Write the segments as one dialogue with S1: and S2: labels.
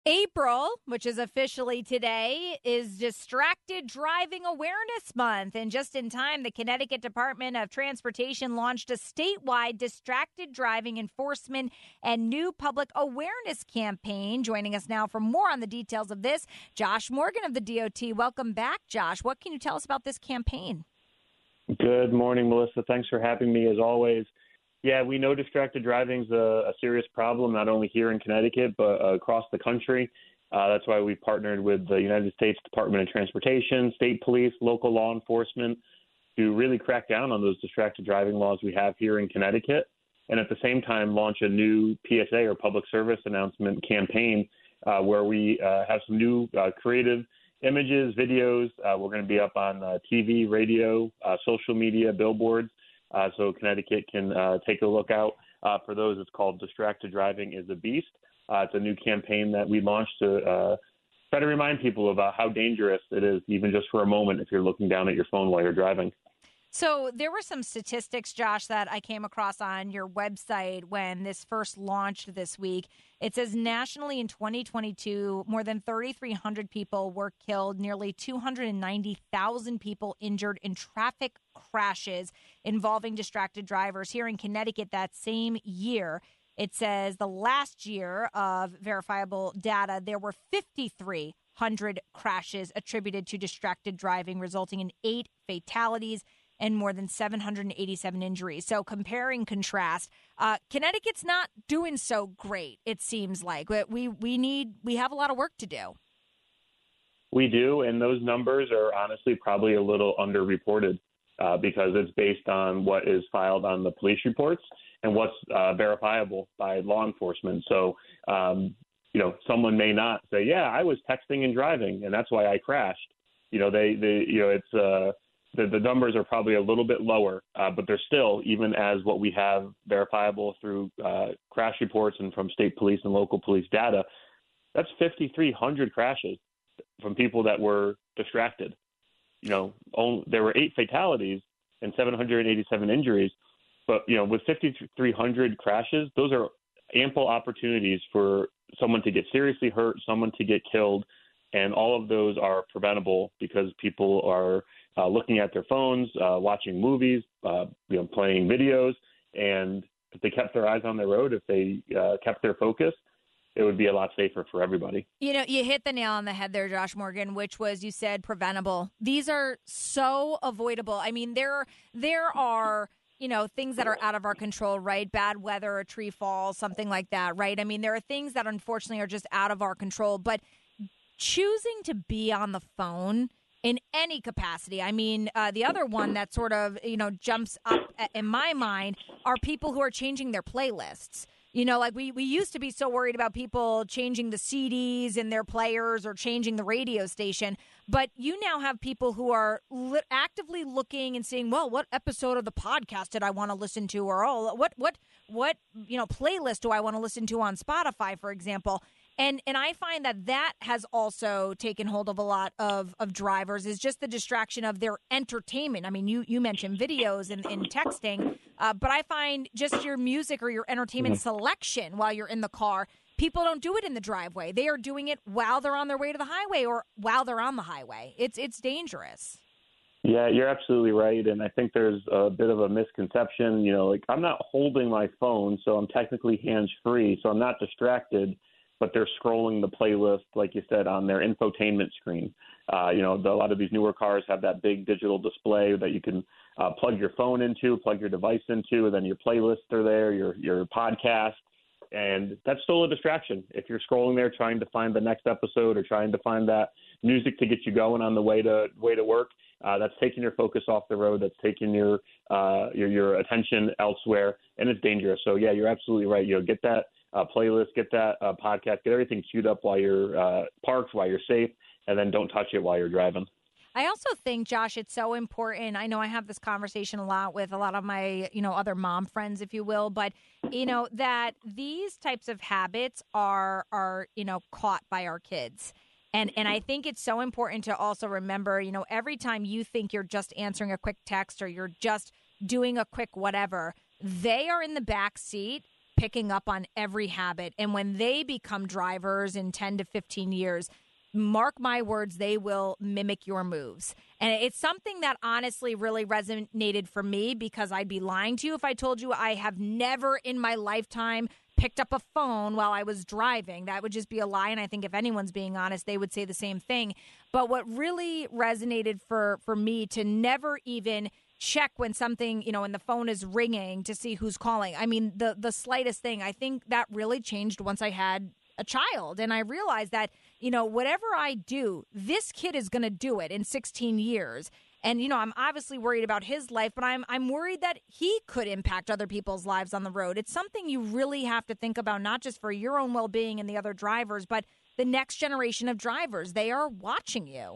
S1: April, which is officially today, is Distracted Driving Awareness Month. And just in time, the Connecticut Department of Transportation launched a statewide distracted driving enforcement and new public awareness campaign. Joining us now for more on the details of this, Josh Morgan of the DOT. Welcome back, Josh. What can you tell us about this campaign?
S2: Good morning, Melissa. Thanks for having me, as always. Yeah, we know distracted driving is a serious problem, not only here in Connecticut, but across the country. That's why we partnered with the United States Department of Transportation, state police, local law enforcement to really crack down on those distracted driving laws we have here in Connecticut. And at the same time, launch a new PSA or public service announcement campaign where we have some new creative images, videos. We're going to be up on TV, radio, social media, billboards. So Connecticut can take a look out for those. It's called Distracted Driving is a Beast. It's a new campaign that we launched to try to remind people about how dangerous it is, even just for a moment, if you're looking down at your phone while you're driving.
S1: So there were some statistics, Josh, that I came across on your website when this first launched this week. It says nationally in 2022, more than 3,300 people were killed, nearly 290,000 people injured in traffic crashes involving distracted drivers. Here in Connecticut that same year, it says the last year of verifiable data, there were 5,300 crashes attributed to distracted driving, resulting in 8 fatalities and more than 787 injuries. So compare and contrast, Connecticut's not doing so great, it seems like. We have a lot of work to do.
S2: We do, and those numbers are honestly probably a little underreported because it's based on what is filed on the police reports and what's verifiable by law enforcement. So, someone may not say, yeah, I was texting and driving, and that's why I crashed. The numbers are probably a little bit lower, but they're still, even as what we have verifiable through crash reports and from state police and local police data, that's 5,300 crashes from people that were distracted. There were 8 fatalities and 787 injuries, but, with 5,300 crashes, those are ample opportunities for someone to get seriously hurt, someone to get killed, and all of those are preventable because people are looking at their phones, watching movies, playing videos. And if they kept their eyes on the road, if they kept their focus, it would be a lot safer for everybody.
S1: You hit the nail on the head there, Josh Morgan, which was, you said, preventable. These are so avoidable. I mean, there are things that are out of our control, right? Bad weather, a tree falls, something like that, right? I mean, there are things that unfortunately are just out of our control, but choosing to be on the phone in any capacity. I mean, the other one that sort of, jumps up in my mind are people who are changing their playlists. Like we used to be so worried about people changing the CDs in their players or changing the radio station. But you now have people who are actively looking and saying, well, what episode of the podcast did I want to listen to? Or, what playlist do I want to listen to on Spotify, for example? And I find that has also taken hold of a lot of drivers, is just the distraction of their entertainment. I mean, you mentioned videos and texting, but I find just your music or your entertainment selection while you're in the car, people don't do it in the driveway. They are doing it while they're on their way to the highway or while they're on the highway. It's dangerous.
S2: Yeah, you're absolutely right. And I think there's a bit of a misconception. I'm not holding my phone, so I'm technically hands-free, so I'm not distracted. But they're scrolling the playlist, like you said, on their infotainment screen. A lot of these newer cars have that big digital display that you can plug your phone into, plug your device into, and then your playlists are there, your podcast. And that's still a distraction. If you're scrolling there trying to find the next episode or trying to find that music to get you going on the way to work, that's taking your focus off the road. That's taking your attention elsewhere, and it's dangerous. So, yeah, you're absolutely right. Get that playlist, get that podcast, get everything queued up while you're parked, while you're safe, and then don't touch it while you're driving.
S1: I also think, Josh, it's so important. I know I have this conversation a lot with a lot of my, other mom friends, if you will, but, that these types of habits are caught by our kids. And I think it's so important to also remember, every time you think you're just answering a quick text or you're just doing a quick whatever, they are in the back seat picking up on every habit. And when they become drivers in 10 to 15 years, mark my words, they will mimic your moves. And it's something that honestly really resonated for me, because I'd be lying to you if I told you I have never in my lifetime picked up a phone while I was driving. That would just be a lie. And I think if anyone's being honest, they would say the same thing. But what really resonated for me, to never even check when something, when the phone is ringing to see who's calling. I mean, the slightest thing, I think that really changed once I had a child. And I realized that, whatever I do, this kid is going to do it in 16 years. And, I'm obviously worried about his life, but I'm worried that he could impact other people's lives on the road. It's something you really have to think about, not just for your own well-being and the other drivers, but the next generation of drivers. They are watching you.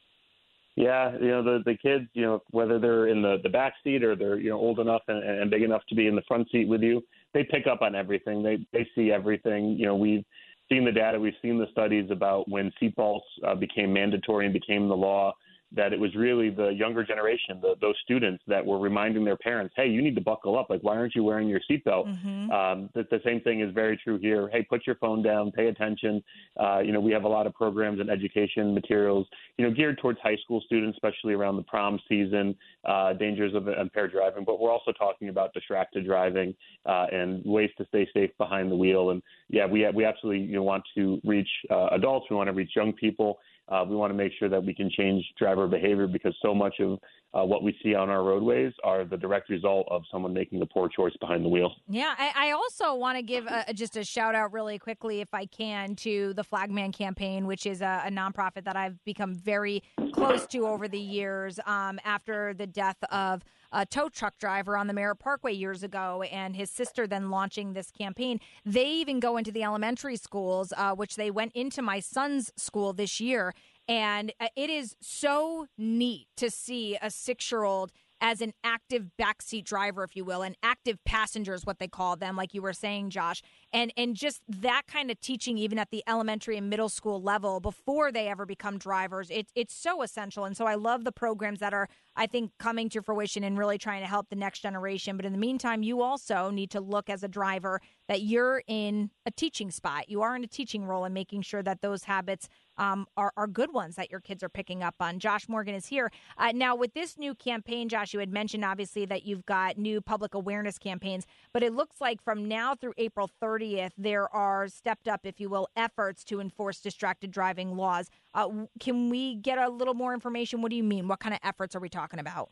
S2: Yeah, the kids, whether they're in the back seat or they're, old enough and big enough to be in the front seat with you, they pick up on everything. They see everything. We've seen the data. We've seen the studies about when seatbelts became mandatory and became the law, that it was really the younger generation, those students that were reminding their parents, hey, you need to buckle up. Like, why aren't you wearing your seatbelt?
S1: Mm-hmm.
S2: The same thing is very true here. Hey, put your phone down, pay attention. We have a lot of programs and education materials, geared towards high school students, especially around the prom season, dangers of impaired driving. But we're also talking about distracted driving and ways to stay safe behind the wheel. And yeah, we absolutely want to reach adults. We want to reach young people. We want to make sure that we can change driver behavior, because so much of what we see on our roadways are the direct result of someone making a poor choice behind the wheel.
S1: Yeah, I also want to give just a shout out really quickly, if I can, to the Flagman campaign, which is a nonprofit that I've become very close to over the years after the death of a tow truck driver on the Merritt Parkway years ago, and his sister then launching this campaign. They even go into the elementary schools, which they went into my son's school this year. And it is so neat to see a 6-year-old as an active backseat driver, if you will, an active passenger is what they call them, like you were saying, Josh. And just that kind of teaching, even at the elementary and middle school level, before they ever become drivers, it's so essential. And so I love the programs that are, I think, coming to fruition and really trying to help the next generation. But in the meantime, you also need to look as a driver that you're in a teaching spot. You are in a teaching role, and making sure that those habits are good ones that your kids are picking up on. Josh Morgan is here. Now, with this new campaign, Josh, you had mentioned, obviously, that you've got new public awareness campaigns, but it looks like from now through April 30th, there are stepped up, if you will, efforts to enforce distracted driving laws. Can we get a little more information? What do you mean? What kind of efforts are we talking about?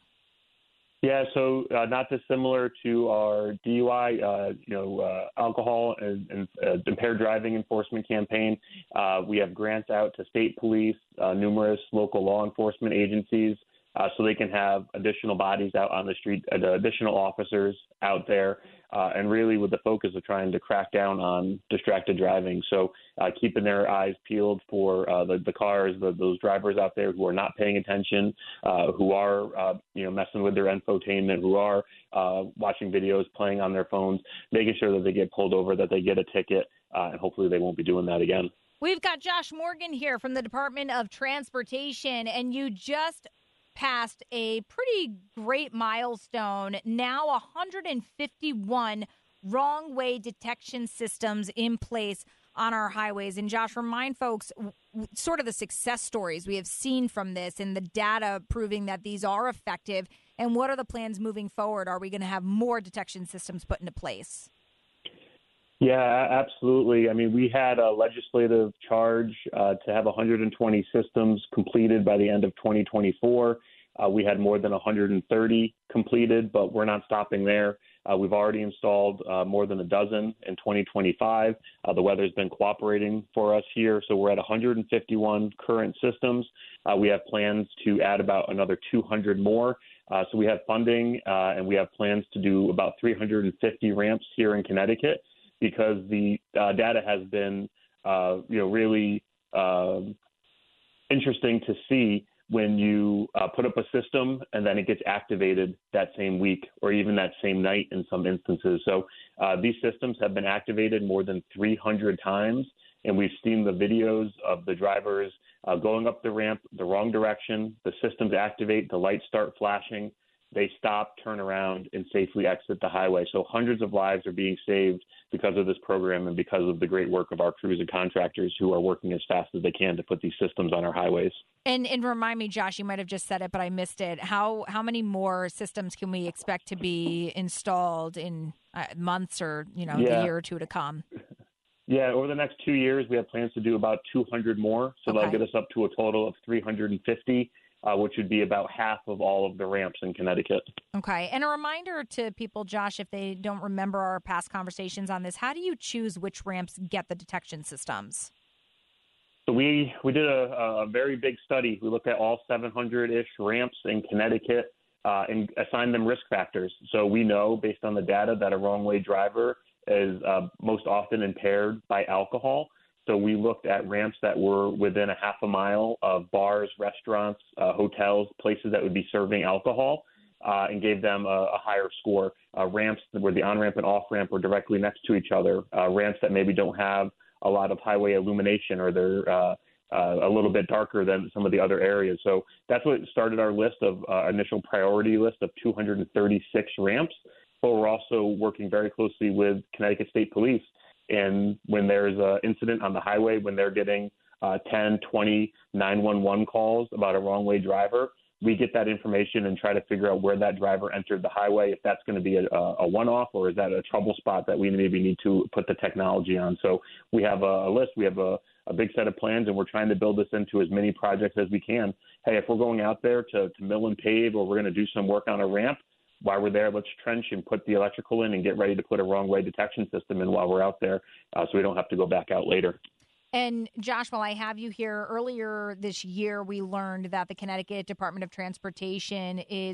S2: Yeah, so not dissimilar to our DUI, alcohol and impaired driving enforcement campaign. We have grants out to state police, numerous local law enforcement agencies, so they can have additional bodies out on the street, additional officers out there, and really with the focus of trying to crack down on distracted driving. So keeping their eyes peeled for the cars, those drivers out there who are not paying attention, who are messing with their infotainment, who are watching videos, playing on their phones, making sure that they get pulled over, that they get a ticket, and hopefully they won't be doing that again.
S1: We've got Josh Morgan here from the Department of Transportation, and you just passed a pretty great milestone. Now 151 wrong way detection systems in place on our highways. And Josh, remind folks sort of the success stories we have seen from this and the data proving that these are effective. And what are the plans moving forward? Are we going to have more detection systems put into place?
S2: Yeah, absolutely. I mean, we had a legislative charge to have 120 systems completed by the end of 2024. We had more than 130 completed, but we're not stopping there. We've already installed more than a dozen in 2025. The weather's been cooperating for us here, so we're at 151 current systems. We have plans to add about another 200 more. So we have funding, and we have plans to do about 350 ramps here in Connecticut, because the data has been, really interesting to see when you put up a system and then it gets activated that same week or even that same night in some instances. So these systems have been activated more than 300 times, and we've seen the videos of the drivers going up the ramp the wrong direction. The systems activate, the lights start flashing, they stop, turn around, and safely exit the highway. So hundreds of lives are being saved because of this program and because of the great work of our crews and contractors who are working as fast as they can to put these systems on our highways.
S1: And remind me, Josh, you might have just said it, but I missed it. How many more systems can we expect to be installed in months or, the year or two to come?
S2: Yeah, over the next 2 years, we have plans to do about 200 more. So That'll get us up to a total of 350, which would be about half of all of the ramps in Connecticut.
S1: Okay. And a reminder to people, Josh, if they don't remember our past conversations on this, how do you choose which ramps get the detection systems?
S2: So we did a very big study. We looked at all 700-ish ramps in Connecticut and assigned them risk factors. So we know, based on the data, that a wrong-way driver is most often impaired by alcohol. So we looked at ramps that were within a half a mile of bars, restaurants, hotels, places that would be serving alcohol, and gave them a higher score. Ramps where the on-ramp and off-ramp were directly next to each other. Ramps that maybe don't have a lot of highway illumination, or they're a little bit darker than some of the other areas. So that's what started our list of initial priority list of 236 ramps. But we're also working very closely with Connecticut State Police. And when there's an incident on the highway, when they're getting 10, 20 911 calls about a wrong-way driver, we get that information and try to figure out where that driver entered the highway, if that's going to be a one-off, or is that a trouble spot that we maybe need to put the technology on. So we have a list. We have a big set of plans, and we're trying to build this into as many projects as we can. Hey, if we're going out there to mill and pave, or we're going to do some work on a ramp, while we're there, let's trench and put the electrical in and get ready to put a wrong-way detection system in while we're out there, so we don't have to go back out later.
S1: And Josh, while I have you here, earlier this year, we learned that the Connecticut Department of Transportation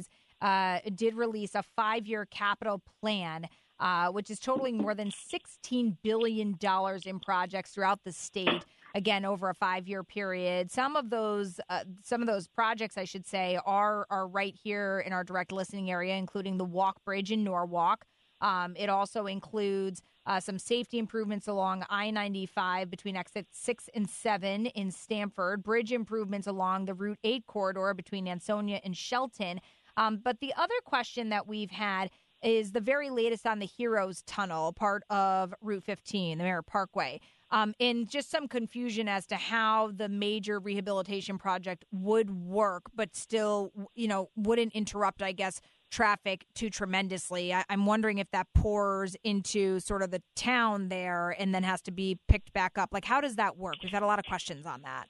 S1: did release a 5-year capital plan, which is totaling more than $16 billion in projects throughout the state. Again, over a 5-year period. Some of those projects, I should say, are right here in our direct listening area, including the Walk Bridge in Norwalk. It also includes some safety improvements along I-95 between exits 6 and 7 in Stamford, bridge improvements along the Route 8 corridor between Ansonia and Shelton. But the other question that we've had is the very latest on the Heroes Tunnel, part of Route 15, the Merritt Parkway. And just some confusion as to how the major rehabilitation project would work, but still, wouldn't interrupt, I guess, traffic too tremendously. I'm wondering if that pours into sort of the town there and then has to be picked back up. Like, how does that work? We've had a lot of questions on that.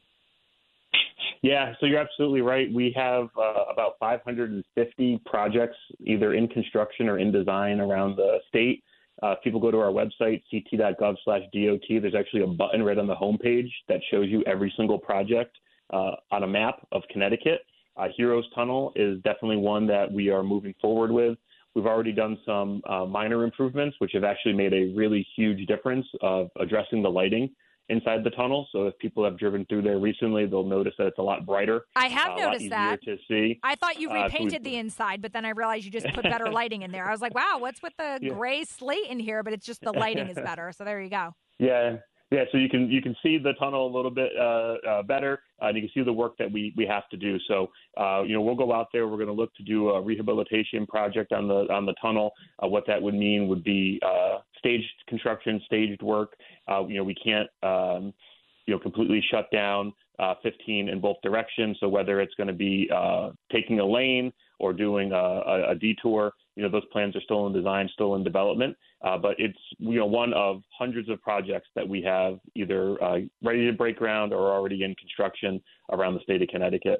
S2: Yeah, so you're absolutely right. We have about 550 projects either in construction or in design around the state. If people go to our website, ct.gov/DOT, there's actually a button right on the homepage that shows you every single project on a map of Connecticut. Heroes Tunnel is definitely one that we are moving forward with. We've already done some minor improvements, which have actually made a really huge difference of addressing the lighting inside the tunnel. So if people have driven through there recently, they'll notice that it's a lot brighter.
S1: I have noticed that.
S2: To see.
S1: I thought you repainted the inside, but then I realized you just put better lighting in there. I was like, wow, what's with the gray slate in here? But it's just the lighting is better. So there you go.
S2: Yeah. Yeah, so you can see the tunnel a little bit better, and you can see the work that we have to do. So, we'll go out there. We're going to look to do a rehabilitation project on the tunnel. What that would mean would be staged construction, staged work. We can't, completely shut down 15 in both directions. So whether it's going to be taking a lane or doing a detour, those plans are still in design, still in development. But it's, one of hundreds of projects that we have either ready to break ground or already in construction around the state of Connecticut.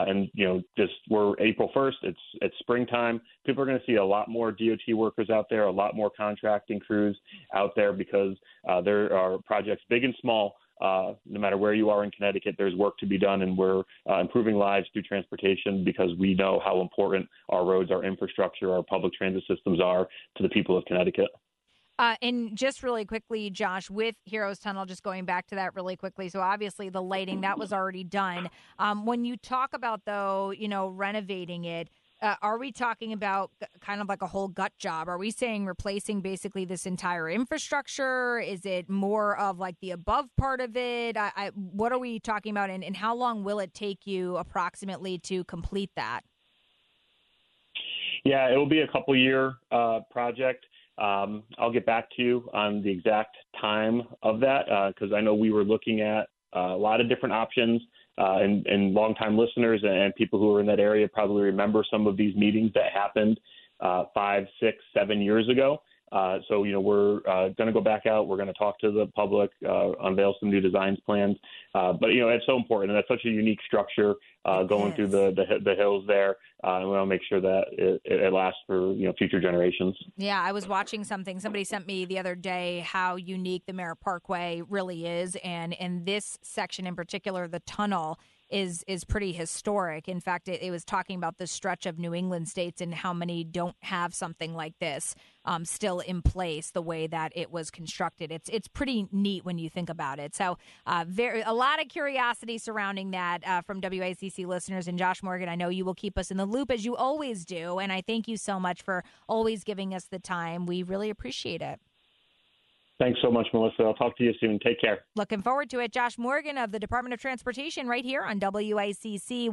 S2: We're April 1st. It's springtime. People are going to see a lot more DOT workers out there, a lot more contracting crews out there because there are projects big and small. No matter where you are in Connecticut, there's work to be done, and we're improving lives through transportation because we know how important our roads, our infrastructure, our public transit systems are to the people of Connecticut.
S1: And just really quickly, Josh, with Heroes Tunnel, just going back to that really quickly. So obviously the lighting, that was already done. When you talk about, though, renovating it, are we talking about kind of like a whole gut job? Are we saying replacing basically this entire infrastructure? Is it more of like the above part of it? What are we talking about, and how long will it take you approximately to complete that?
S2: Yeah, it'll be a couple-year project. I'll get back to you on the exact time of that because I know we were looking at a lot of different options. And longtime listeners and people who are in that area probably remember some of these meetings that happened 5, 6, 7 years ago. So, we're going to go back out. We're going to talk to the public, unveil some new designs plans. But, it's so important. And that's such a unique structure going through the hills there. And we want to make sure that it lasts for, future generations.
S1: Yeah, I was watching something. Somebody sent me the other day how unique the Merritt Parkway really is. And in this section in particular, the tunnel is pretty historic. In fact, it was talking about the stretch of New England states and how many don't have something like this still in place the way that it was constructed. It's pretty neat when you think about it. So a lot of curiosity surrounding that from WICC listeners. And Josh Morgan, I know you will keep us in the loop as you always do. And I thank you so much for always giving us the time. We really appreciate it.
S2: Thanks so much, Melissa. I'll talk to you soon. Take care.
S1: Looking forward to it. Josh Morgan of the Department of Transportation right here on WICC.